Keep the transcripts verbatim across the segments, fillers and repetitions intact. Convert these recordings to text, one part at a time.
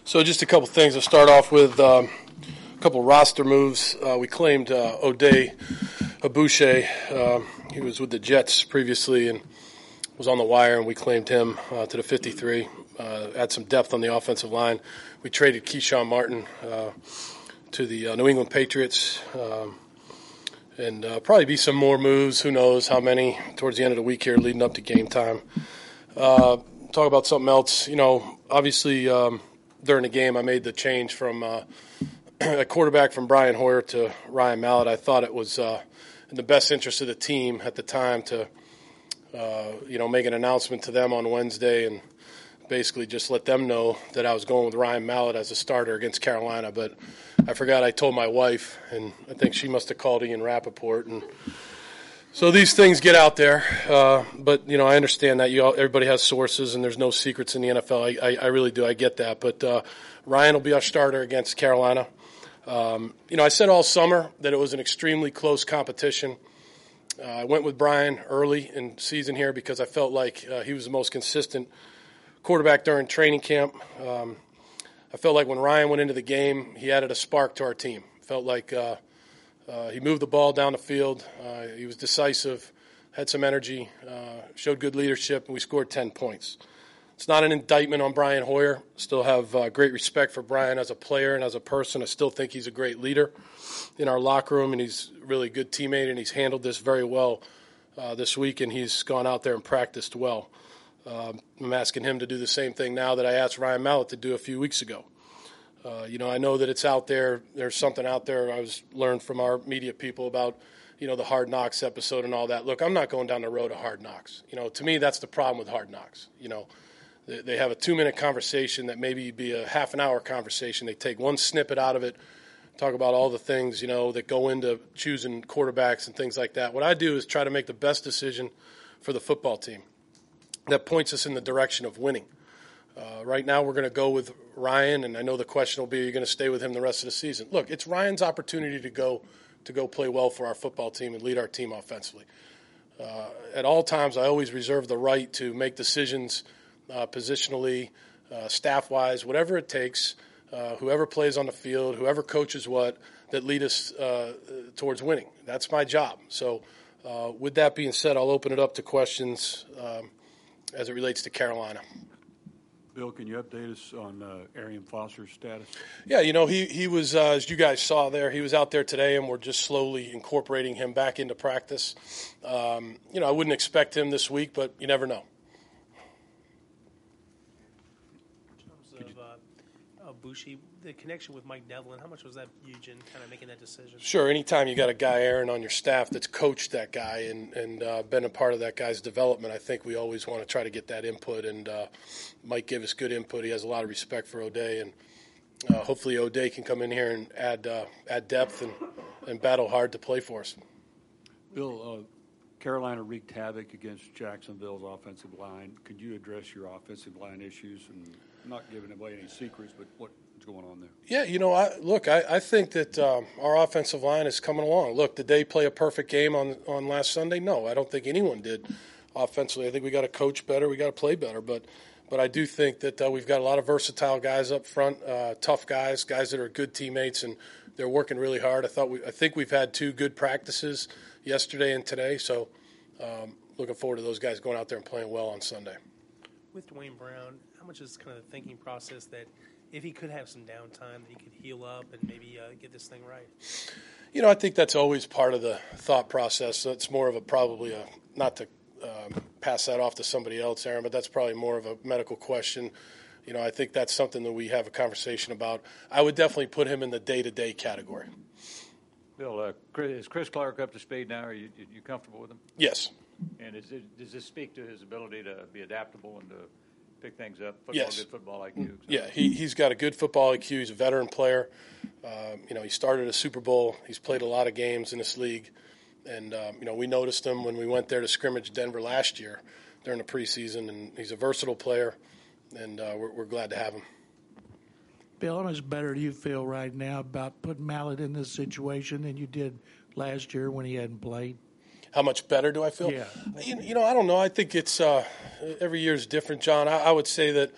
So just a couple things. I'll start off with um, a couple roster moves. Uh, we claimed uh, Oday Aboushi. Uh, he was with the Jets previously and was on the wire, and we claimed him uh, to the fifty-three. Uh, add some depth on the offensive line. We traded Keyshawn Martin uh, to the uh, New England Patriots. Um, and uh, probably be some more moves. Who knows how many towards the end of the week here leading up to game time. Uh, talk about something else. You know, obviously um, during the game I made the change from uh, a quarterback from Brian Hoyer to Ryan Mallett. I thought it was uh, in the best interest of the team at the time to, uh, you know, make an announcement to them on Wednesday and basically just let them know that I was going with Ryan Mallett as a starter against Carolina. But I forgot I told my wife, and I think she must have called Ian Rappaport. And so these things get out there. Uh, but, you know, I understand that you all, everybody has sources and there's no secrets in the N F L. I, I, I really do. I get that. But uh, Ryan will be our starter against Carolina. Um, you know, I said all summer that it was an extremely close competition. Uh, I went with Brian early in season here because I felt like uh, he was the most consistent quarterback during training camp. Um, I felt like when Ryan went into the game, he added a spark to our team. Felt like uh, uh, he moved the ball down the field. Uh, he was decisive, had some energy, uh, showed good leadership, and we scored ten points. It's not an indictment on Brian Hoyer. Still have uh, great respect for Brian as a player and as a person. I still think he's a great leader in our locker room, and he's really a good teammate, and he's handled this very well uh, this week, and he's gone out there and practiced well. Um, I'm asking him to do the same thing now that I asked Ryan Mallett to do a few weeks ago. Uh, you know, I know that it's out there. There's something out there I was learned from our media people about, you know, the Hard Knocks episode and all that. Look, I'm not going down the road of Hard Knocks. You know, to me, that's the problem with Hard Knocks. You know, they, they have a two-minute conversation that maybe be a half an hour conversation. They take one snippet out of it, talk about all the things, you know, that go into choosing quarterbacks and things like that. What I do is try to make the best decision for the football team that points us in the direction of winning. Uh, right now we're going to go with Ryan, and I know the question will be, are you going to stay with him the rest of the season? Look, it's Ryan's opportunity to go to go play well for our football team and lead our team offensively. Uh, at all times, I always reserve the right to make decisions uh, positionally, uh, staff-wise, whatever it takes, uh, whoever plays on the field, whoever coaches what, that lead us uh, towards winning. That's my job. So uh, with that being said, I'll open it up to questions um, as it relates to Carolina. Bill, can you update us on uh, Arian Foster's status? Yeah, you know, he, he was, uh, as you guys saw there, he was out there today, and we're just slowly incorporating him back into practice. Um, you know, I wouldn't expect him this week, but you never know. In terms of uh, Aboushi, the connection with Mike Devlin, how much was that huge in kind of making that decision? Sure. Anytime you got a guy, Aaron, on your staff that's coached that guy and, and uh, been a part of that guy's development, I think we always want to try to get that input. And uh, Mike gave us good input. He has a lot of respect for Oday. And uh, hopefully Oday can come in here and add uh, add depth and, and battle hard to play for us. Bill, uh, Carolina wreaked havoc against Jacksonville's offensive line. Could you address your offensive line issues and not giving away any secrets, but what going on there? Yeah, you know, I, look, I, I think that um, our offensive line is coming along. Look, did they play a perfect game on on last Sunday? No, I don't think anyone did offensively. I think we got to coach better, we got to play better, but but I do think that uh, we've got a lot of versatile guys up front, uh, tough guys, guys that are good teammates, and they're working really hard. I thought we, I think we've had two good practices yesterday and today, so um, looking forward to those guys going out there and playing well on Sunday. With Dwayne Brown, how much is kind of the thinking process that if he could have some downtime, that he could heal up and maybe uh, get this thing right? You know, I think that's always part of the thought process. So it's more of a probably a not to um, pass that off to somebody else, Aaron, but that's probably more of a medical question. You know, I think that's something that we have a conversation about. I would definitely put him in the day-to-day category. Bill, uh, Chris, is Chris Clark up to speed now? Are you, you comfortable with him? Yes. And is it, does this speak to his ability to be adaptable and to pick things up? Football, yes. Good football I Q. So. Yeah, he, he's got a good football I Q. He's a veteran player. Um, you know, he started a Super Bowl. He's played a lot of games in this league. And, um, you know, we noticed him when we went there to scrimmage Denver last year during the preseason. And he's a versatile player, and uh, we're, we're glad to have him. Bill, how much better do you feel right now about putting Mallett in this situation than you did last year when he hadn't played? How much better do I feel? Yeah. You, you know, I don't know. I think it's uh, every year is different, John. I, I would say that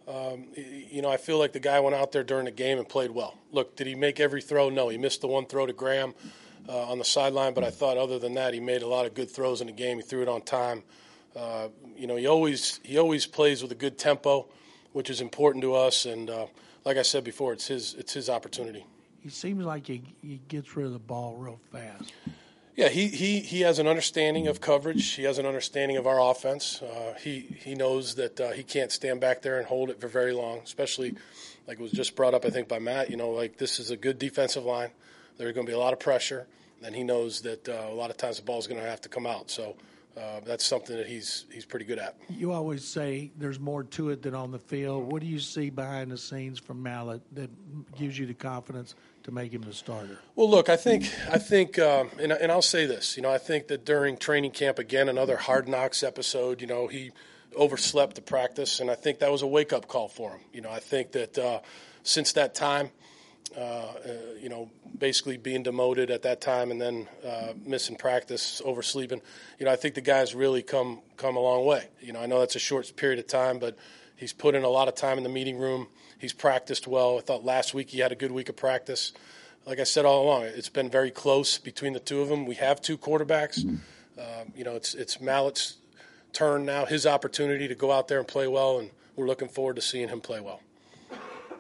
Um, you know, I feel like the guy went out there during the game and played well. Look, did he make every throw? No, he missed the one throw to Graham uh, on the sideline, but I thought other than that, he made a lot of good throws in the game. He threw it on time. Uh, you know, he always he always plays with a good tempo, which is important to us. And uh, like I said before, it's his it's his opportunity. He seems like he, he gets rid of the ball real fast. Yeah, he, he, he has an understanding of coverage. He has an understanding of our offense. Uh, he he knows that uh, he can't stand back there and hold it for very long, especially like it was just brought up, I think, by Matt. You know, like this is a good defensive line. There's going to be a lot of pressure, and he knows that uh, a lot of times the ball is going to have to come out. So uh, that's something that he's he's pretty good at. You always say there's more to it than on the field. What do you see behind the scenes from Mallett that gives you the confidence to make him the starter? Well, look, I think I think, um, and, and I'll say this. You know, I think that during training camp, again, another Hard Knocks episode. You know, he overslept the practice, and I think that was a wake up call for him. You know, I think that uh, since that time, uh, uh, you know, basically being demoted at that time and then uh, missing practice, oversleeping. You know, I think the guy's really come come a long way. You know, I know that's a short period of time, but he's put in a lot of time in the meeting room. He's practiced well. I thought last week he had a good week of practice. Like I said all along, it's been very close between the two of them. We have two quarterbacks. Um, you know, it's it's Mallett's turn now, his opportunity to go out there and play well, and we're looking forward to seeing him play well. If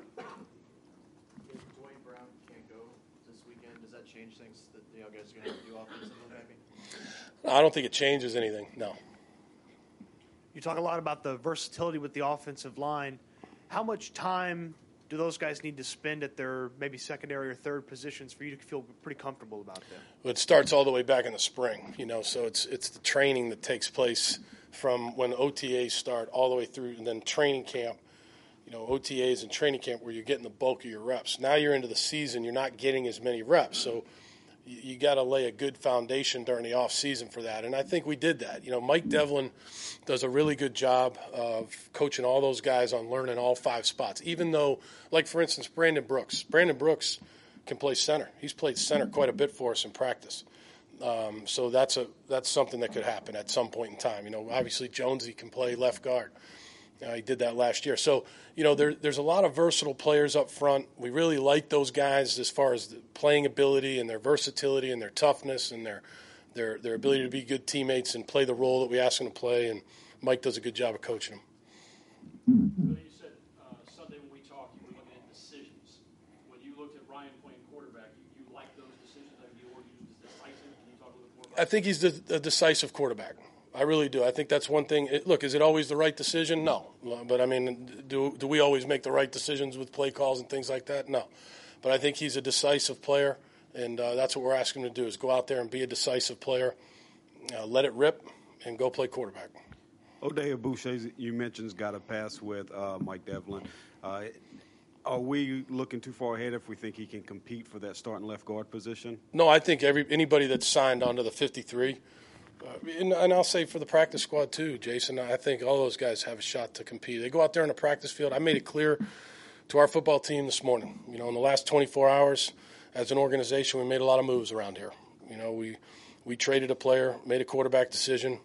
Dwayne Brown can't go this weekend, does that change things that you know, guys are going to have to do offensively maybe? I don't think it changes anything, no. You talk a lot about the versatility with the offensive line. How much time do those guys need to spend at their maybe secondary or third positions for you to feel pretty comfortable about them? Well, it starts all the way back in the spring, you know, so it's it's the training that takes place from when O T As start all the way through, and then training camp, you know, O T As and training camp where you're getting the bulk of your reps. Now you're into the season, you're not getting as many reps, so you, you got to lay a good foundation during the off season for that, and I think we did that. You know, Mike Devlin does a really good job of coaching all those guys on learning all five spots, even though, like, for instance, Brandon Brooks. Brandon Brooks can play center. He's played center quite a bit for us in practice. Um, so that's a that's something that could happen at some point in time. You know, obviously Jonesy can play left guard. Uh, he did that last year. So, you know, there, there's a lot of versatile players up front. We really like those guys as far as the playing ability and their versatility and their toughness and their their their ability to be good teammates and play the role that we ask them to play. And Mike does a good job of coaching them. Billy, you said uh, Sunday when we talked, you were looking at decisions. When you looked at Ryan playing quarterback, you, you liked those decisions. I mean, you were used as decisive. Can you talk a little more about I think he's the, a decisive quarterback. I really do. I think that's one thing. It, look, is it always the right decision? No. But, I mean, do do we always make the right decisions with play calls and things like that? No. But I think he's a decisive player, and uh, that's what we're asking him to do is go out there and be a decisive player, uh, let it rip, and go play quarterback. Oday Aboushi, you mentioned, has got a pass with uh, Mike Devlin. Uh, are we looking too far ahead if we think he can compete for that starting left guard position? No, I think every anybody that's signed onto the fifty-three, uh, and, and I'll say for the practice squad too, Jason, I think all those guys have a shot to compete. They go out there in the practice field. I made it clear to our football team this morning. You know, in the last twenty-four hours, as an organization, we made a lot of moves around here. You know, we we traded a player, made a quarterback decision.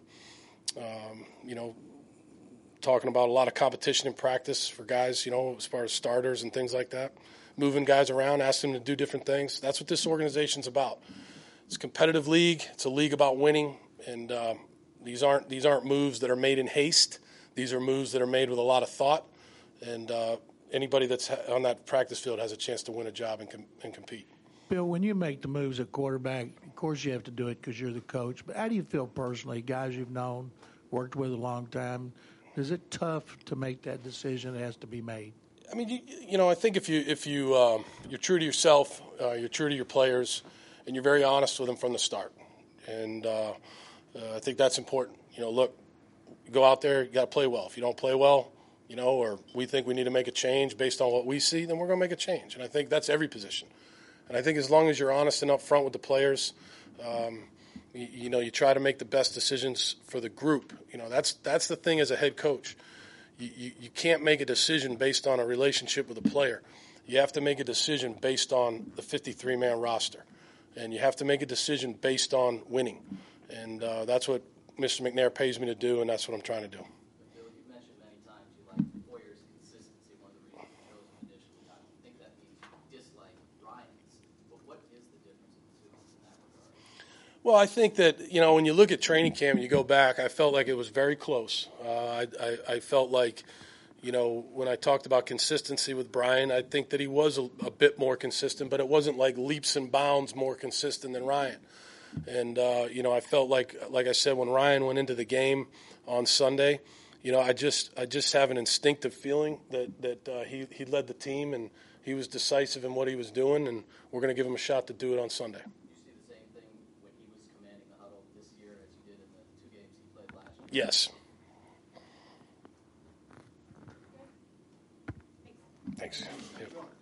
Um, you know, talking about a lot of competition in practice for guys, you know, as far as starters and things like that. Moving guys around, asking them to do different things. That's what this organization's about. It's a competitive league. It's a league about winning, and uh, these aren't these aren't moves that are made in haste. These are moves that are made with a lot of thought, and uh, anybody that's on that practice field has a chance to win a job and, com- and compete. Bill, when you make the moves at quarterback, of course you have to do it because you're the coach, but how do you feel personally, guys you've known, worked with a long time? Is it tough to make that decision that has to be made? I mean, you, you know, I think if you if you um, you're true to yourself, uh, you're true to your players, and you're very honest with them from the start, and uh, uh, I think that's important. You know, look, you go out there, you got to play well. If you don't play well, you know, or we think we need to make a change based on what we see, then we're going to make a change. And I think that's every position. And I think as long as you're honest and upfront with the players, um, you, you know, you try to make the best decisions for the group. You know, that's that's the thing as a head coach. You, you, you can't make a decision based on a relationship with a player. You have to make a decision based on the fifty-three man roster. And you have to make a decision based on winning. And uh, that's what Mister McNair pays me to do, and that's what I'm trying to do. Bill, you've mentioned many times you like Hoyer's consistency. Well, I think that, you know, when you look at training camp and you go back, I felt like it was very close. Uh, I, I, I felt like, you know, when I talked about consistency with Brian, I think that he was a, a bit more consistent, but it wasn't like leaps and bounds more consistent than Ryan. And, uh, you know, I felt like, like I said, when Ryan went into the game on Sunday, you know, I just I just have an instinctive feeling that, that uh, he, he led the team and he was decisive in what he was doing, and we're going to give him a shot to do it on Sunday. Yes. Thanks. Yep.